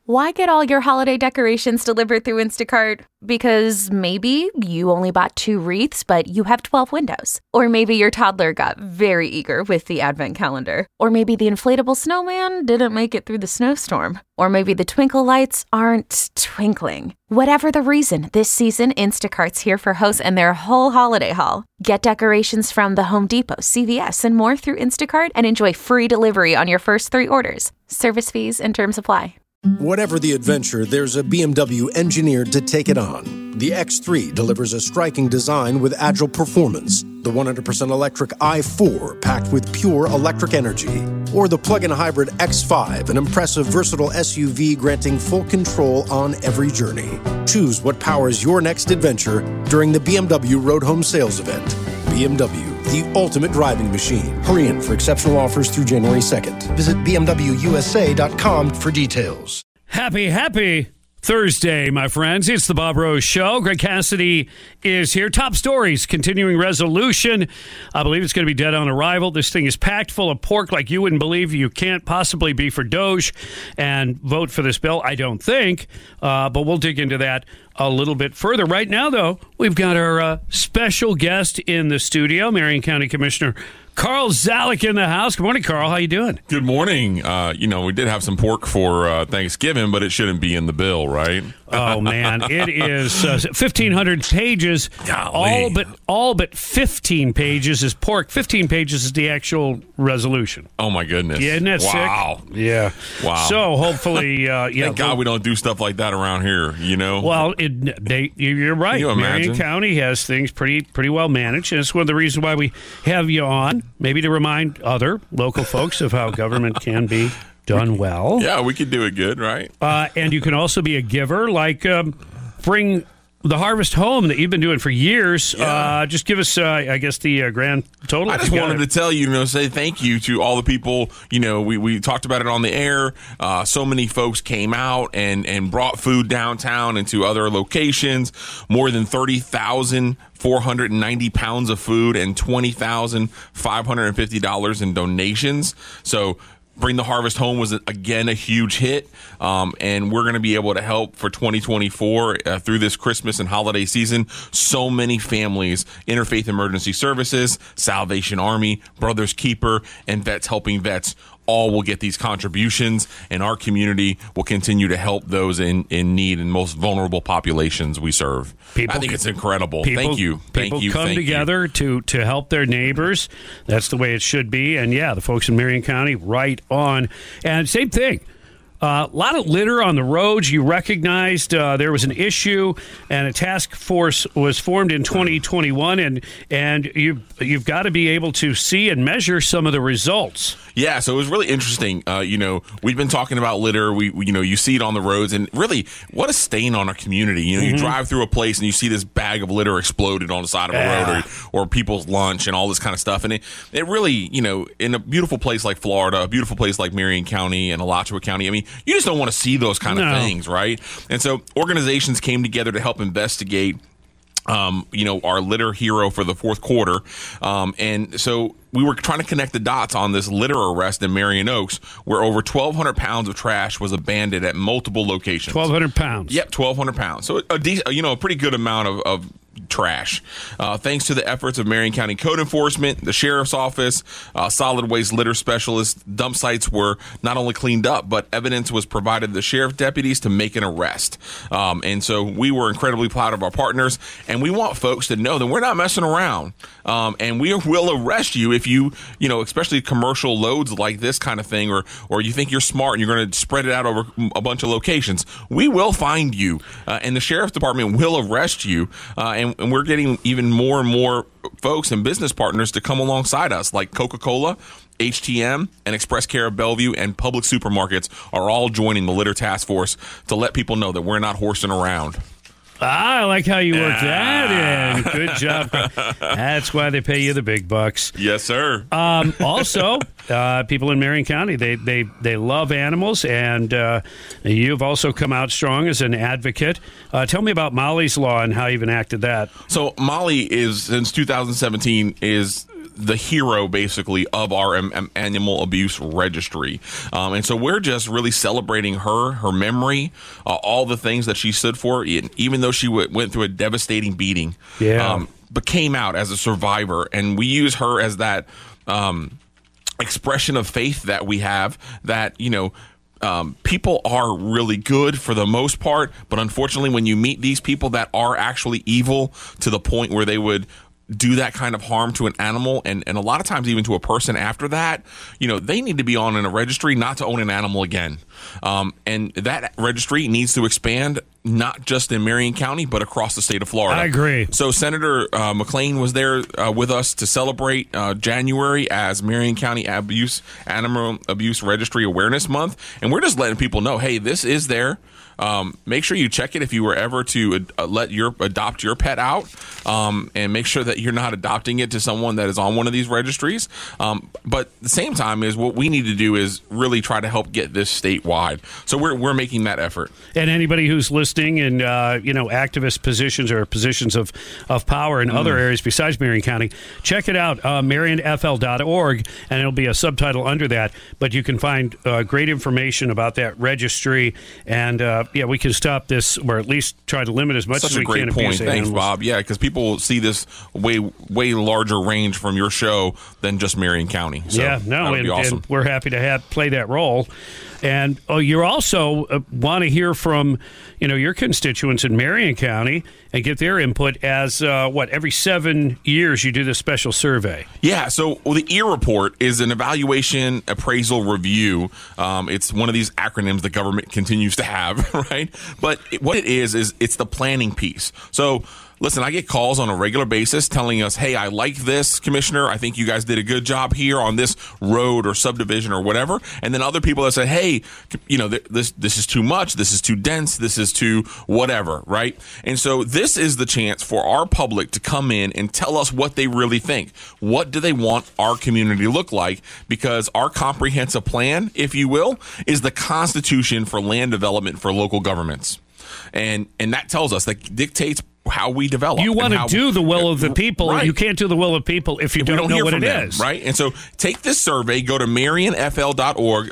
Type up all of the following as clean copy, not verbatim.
Why get all your holiday decorations delivered through Instacart? Because maybe you only bought 2 wreaths, but you have 12 windows. Or maybe your toddler got very eager with the advent calendar. Or maybe the inflatable snowman didn't make it through the snowstorm. Or maybe the twinkle lights aren't twinkling. Whatever the reason, this season, Instacart's here for hosts and their whole holiday haul. Get decorations from the Home Depot, CVS, and more through Instacart and enjoy free delivery on your first 3 orders. Service fees and terms apply. Whatever the adventure, there's a BMW engineered to take it on. The X3 delivers a striking design with agile performance. The 100% electric i4 packed with pure electric energy. Or the plug-in hybrid X5, an impressive, versatile SUV granting full control on every journey. Choose what powers your next adventure during the BMW Road Home Sales Event. BMW, the ultimate driving machine. Hurry in for exceptional offers through January 2nd. Visit BMWUSA.com for details. Happy Thursday, my friends. It's the Bob Rose Show. Greg Cassidy is here. Top stories, continuing resolution. I believe it's going to be dead on arrival. This thing is packed full of pork like you wouldn't believe. You can't possibly be for Doge and vote for this bill, I don't think. But we'll dig into that a little bit further. Right now, though, we've got our special guest in the studio, Marion County Commissioner Carl Zalek in the house. Good morning, Carl. How you doing? Good morning. We did have some pork for Thanksgiving, but it shouldn't be in the bill, right? Oh, man. It is 1,500 pages. Golly. All but 15 pages is pork. 15 pages is the actual resolution. Oh, my goodness. Yeah, isn't that wow. sick? Yeah. Wow. So, hopefully... Thank God we don't do stuff like that around here, you know? Well, you're right. Can you imagine? Marion County has things pretty well managed, and it's one of the reasons why we have you on, maybe to remind other local folks of how government can be done well. Yeah, we could do it good, right? And you can also be a giver, like bring the harvest home that you've been doing for years. Yeah. Just give us, the grand total. I just wanted to tell you, say thank you to all the people. We talked about it on the air. So many folks came out and brought food downtown and to other locations. More than 30,490 pounds of food and $20,550 in donations. So Bring the Harvest Home was, again, a huge hit, and we're going to be able to help for 2024 through this Christmas and holiday season. So many families, Interfaith Emergency Services, Salvation Army, Brothers Keeper, and Vets Helping Vets all will get these contributions, and our community will continue to help those in need and most vulnerable populations we serve. I think it's incredible. Thank you. People come together to help their neighbors. That's the way it should be. And, yeah, the folks in Marion County, right on. And same thing. A lot of litter on the roads. You recognized there was an issue, and a task force was formed in 2021, and you've got to be able to see and measure some of the results. Yeah, so it was really interesting. We've been talking about litter. We you see it on the roads, and really, what a stain on our community. You drive through a place and you see this bag of litter exploded on the side of a road, or people's lunch and all this kind of stuff. And it really, in a beautiful place like Florida, a beautiful place like Marion County and Alachua County, I mean, you just don't want to see those kind of things, right? And so organizations came together to help investigate our litter hero for the fourth quarter. And so we were trying to connect the dots on this litter arrest in Marion Oaks, where over 1,200 pounds of trash was abandoned at multiple locations. 1,200 pounds? Yep, 1,200 pounds. So a pretty good amount of trash. Thanks to the efforts of Marion County Code Enforcement, the Sheriff's Office, solid waste litter specialists, dump sites were not only cleaned up, but evidence was provided to the sheriff deputies to make an arrest. And so we were incredibly proud of our partners, and we want folks to know that we're not messing around. And we will arrest you if you especially commercial loads like this kind of thing, or you think you're smart and you're going to spread it out over a bunch of locations. We will find you, and the Sheriff's Department will arrest you. And we're getting even more and more folks and business partners to come alongside us, like Coca-Cola, HTM, and Express Care of Bellevue, and Public Supermarkets are all joining the Litter Task Force to let people know that we're not horsing around. I like how you worked that in. Good job. That's why they pay you the big bucks. Yes, sir. Also, people in Marion County, they love animals, and you've also come out strong as an advocate. Tell me about Molly's Law and how you've enacted that. So Molly is, since 2017, is the hero, basically, of our animal abuse registry. And so we're just really celebrating her memory, all the things that she stood for, even though she went through a devastating beating, but came out as a survivor. And we use her as that expression of faith that we have, that, people are really good for the most part, but unfortunately, when you meet these people that are actually evil to the point where they would do that kind of harm to an animal, and a lot of times even to a person after that, they need to be on in a registry not to own an animal again. And that registry needs to expand, not just in Marion County, but across the state of Florida. I agree. So Senator McClain was there with us to celebrate January as Marion County Animal Abuse Registry Awareness Month. And we're just letting people know, hey, this is there. Make sure you check it if you were ever to adopt your pet out, and make sure that you're not adopting it to someone that is on one of these registries. But at the same time, is what we need to do is really try to help get this statewide. So we're making that effort. And anybody who's listening in activist positions or positions of power in other areas besides Marion County, check it out, marionfl.org, and it'll be a subtitle under that. But you can find great information about that registry, and we can stop this, or at least try to limit as much as we can. Such a great point. Thanks, Bob. Yeah, because people see this way larger range from your show than just Marion County. So awesome. And we're happy to play that role. And you also want to hear from, your constituents in Marion County and get their input as, every 7 years you do this special survey. Yeah, so the EAR report is an evaluation, appraisal, review. It's one of these acronyms the government continues to have, right? But what it is it's the planning piece. So listen, I get calls on a regular basis telling us, hey, I like this, Commissioner. I think you guys did a good job here on this road or subdivision or whatever. And then other people that say, hey, this is too much. This is too dense. This is too whatever, right? And so this is the chance for our public to come in and tell us what they really think. What do they want our community to look like? Because our comprehensive plan, if you will, is the Constitution for land development for local governments. And that tells us, that dictates how we develop. You want to do the will of the people. Right. You can't do the will of people if you don't know what it is. Right? And so take this survey, go to marionfl.org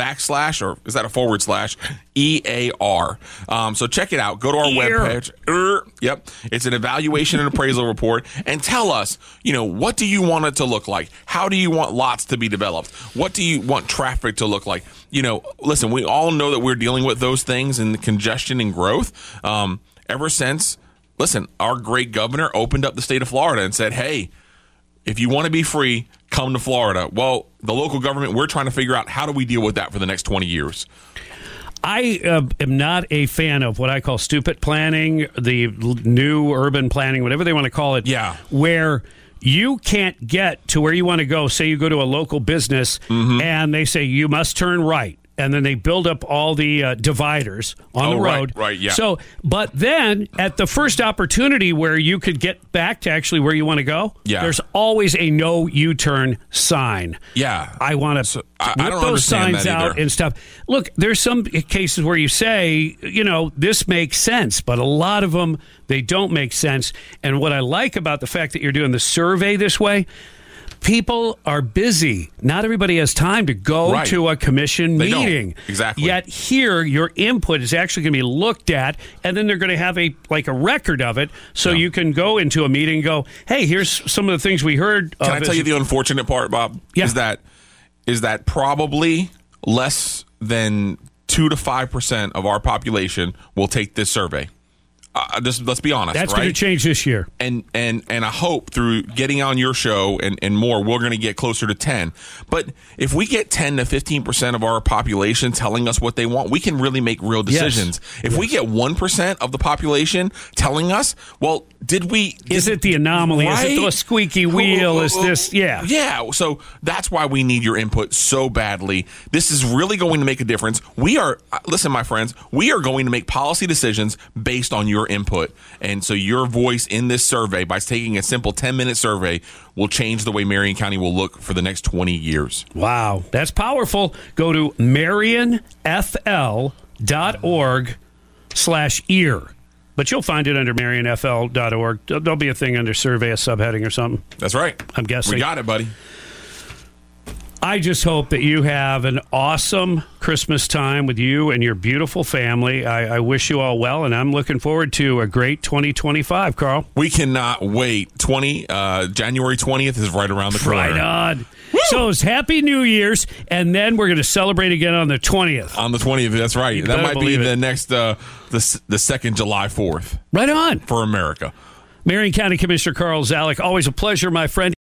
/ or is that a / EAR. So check it out. Go to our webpage. Yep. It's an evaluation and appraisal report. And tell us, what do you want it to look like? How do you want lots to be developed? What do you want traffic to look like? Listen, we all know that we're dealing with those things and the congestion and growth. Ever since, our great governor opened up the state of Florida and said, hey, if you want to be free, come to Florida. Well, the local government, we're trying to figure out how do we deal with that for the next 20 years. I am not a fan of what I call stupid planning, the new urban planning, whatever they want to call it. Yeah. Where you can't get to where you want to go. Say you go to a local business and they say you must turn right. And then they build up all the dividers on the road. Right, yeah. So, but then at the first opportunity where you could get back to actually where you want to go, there's always a no U-turn sign. Yeah. I want to rip those signs out and stuff. Look, there's some cases where you say, this makes sense, but a lot of them, they don't make sense. And what I like about the fact that you're doing the survey this way, people are busy. Not everybody has time to go to a commission meeting. Exactly. Yet here, your input is actually going to be looked at, and then they're going to have a record of it, so you can go into a meeting and go, hey, here's some of the things we heard. Can I tell you the unfortunate part, Bob? Yeah. Is that probably less than 2 to 5% of our population will take this survey. Let's be honest. That's going to change this year. And I hope through getting on your show and more, we're going to get closer to 10. But if we get 10 to 15% of our population telling us what they want, we can really make real decisions. If we get 1% of the population telling us, well, is it the anomaly? Right? Is it the squeaky wheel? Is this? Yeah. Yeah. So that's why we need your input so badly. This is really going to make a difference. Listen, my friends, we are going to make policy decisions based on your input. And so your voice in this survey, by taking a simple 10-minute survey, will change the way Marion County will look for the next 20 years. Wow. That's powerful. Go to marionfl.org /EAR. But you'll find it under MarionFL.org. There'll be a thing under survey, a subheading or something. That's right. I'm guessing. We got it, buddy. I just hope that you have an awesome Christmas time with you and your beautiful family. I wish you all well, and I'm looking forward to a great 2025, Carl. We cannot wait. January 20th is right around the corner. Right on. So it's Happy New Year's, and then we're going to celebrate again on the 20th. On the 20th, that's right. You That might be believe the it. next, the second July 4th Right on. for America. Marion County Commissioner Carl Zalek, always a pleasure, my friend.